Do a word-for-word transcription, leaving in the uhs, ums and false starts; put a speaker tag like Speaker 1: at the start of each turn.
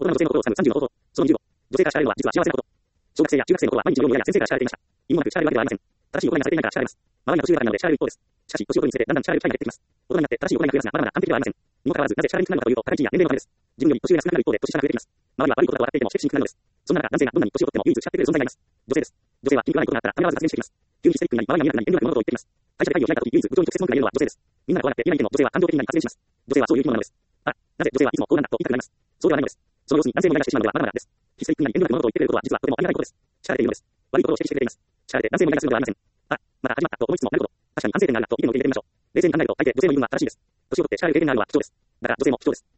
Speaker 1: 大人の女性の心を掴むさんじゅうの方法。そのにじゅうご。女性から叱られるのは実は幸せなこと。小学生や中学生の頃は毎日読む親や先生から叱られていました。意味もなく叱られるわけではありません。正しい行いがされていないから叱られます。周りが年上だからなので叱られる一方です。しかし、年を取るにつれてだんだん叱られる機会が減ってきます。大人になって正しい行いが増えますが、まだまだ完璧ではありません。にもかかわらず、なぜ叱られにくくなるのかというと、高い地位や年齢のためです。自分より年上が少なくなる一方で、年下が増えていきます。周りは悪いことだと笑っていても、しけしにくくなるのです。そんな中、男性がどんなに年を取っても唯一叱ってくれる存在がいます。女性です。女性は気に食わないことがあったら、ためらわず発言してきます。急にヒステリックになり、周りが見えなくなり、遠慮なく物事を言ってきます。会社で会議を開いたとき、唯一部長に直接文句が言えるのは女性です。みんなが怖がって言えないでも、女性は感情的になり発言します。女性はそういう生き物なのです。あ、なぜ女性はいつもこうなんだと言いたくなります。そうではないのです。その様子に男性もイライラしてしまうのではまだまだです。ヒステリックになり、遠慮なく物事を言ってくれることは実はとてもありがたいことです。叱られているのです。悪いことを指摘してくれています。叱られて男性もイライラするのではありません。あ、また始まったと思いつつもなるほど。確かに反省点があるなと意見を受け入れてみましょう。冷静に考えると、相手女性の言う分は正しいです。年を取って叱られる経験があるのは貴重です。だから女性も貴重です。